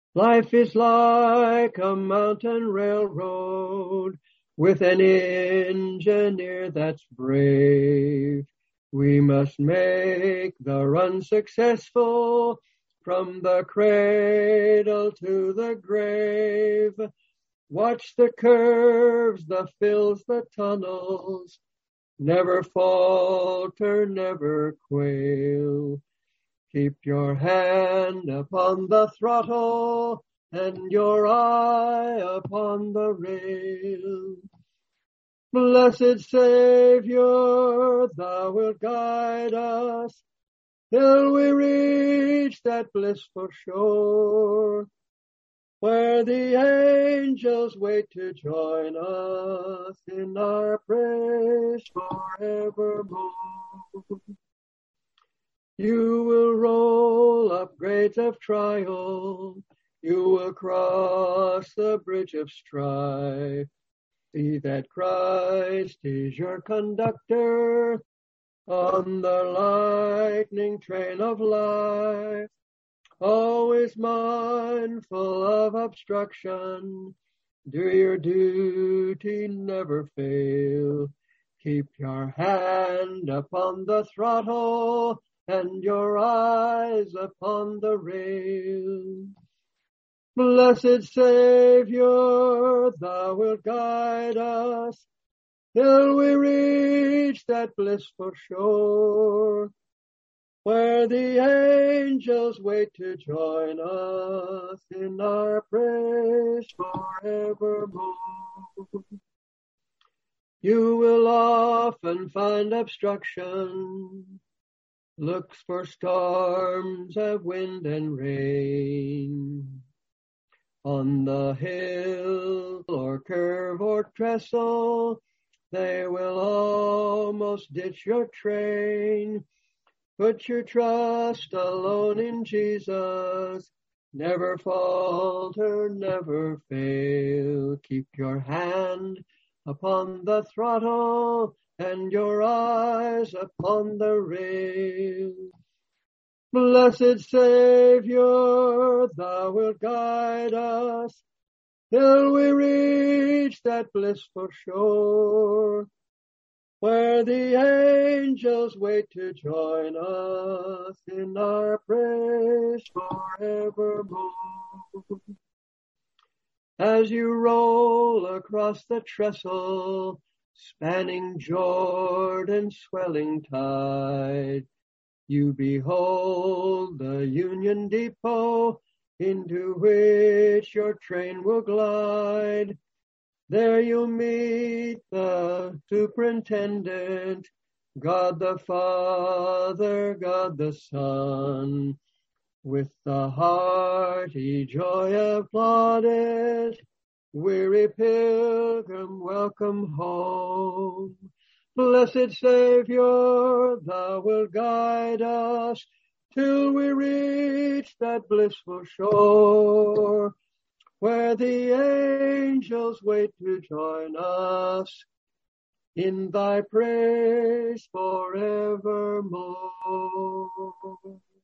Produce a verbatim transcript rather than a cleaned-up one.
Life is like a mountain railroad with an engineer that's brave. We must make the run successful from the cradle to the grave. Watch the curves, the fills, the tunnels. Never falter, never quail. Keep your hand upon the throttle and your eye upon the rail. Blessed Savior, thou wilt guide us till we reach that blissful shore, where the angels wait to join us in our praise forevermore. You will roll up grades of trial. You will cross the bridge of strife. See that Christ is your conductor on the lightning train of life. Always mindful of obstruction. Do your duty, never fail. Keep your hand upon the throttle and your eyes upon the rail. Blessed Savior, thou wilt guide us till we reach that blissful shore, where the angels wait to join us in our praise forevermore. You will often find obstruction, looks for storms of wind and rain. On the hill or curve or trestle, they will almost ditch your train. Put your trust alone in Jesus. Never falter, never fail. Keep your hand upon the throttle and your eyes upon the rail. Blessed Savior, thou wilt guide us till we reach that blissful shore, where the angels wait to join us in our praise forevermore. As you roll across the trestle, spanning Jordan's swelling tide, you behold the Union Depot into which your train will glide. There you'll meet the superintendent, God the Father, God the Son. With the hearty joy applauded, weary pilgrim, welcome home. Blessed Savior, thou wilt guide us till we reach that blissful shore, where the angels wait to join us in thy praise forevermore.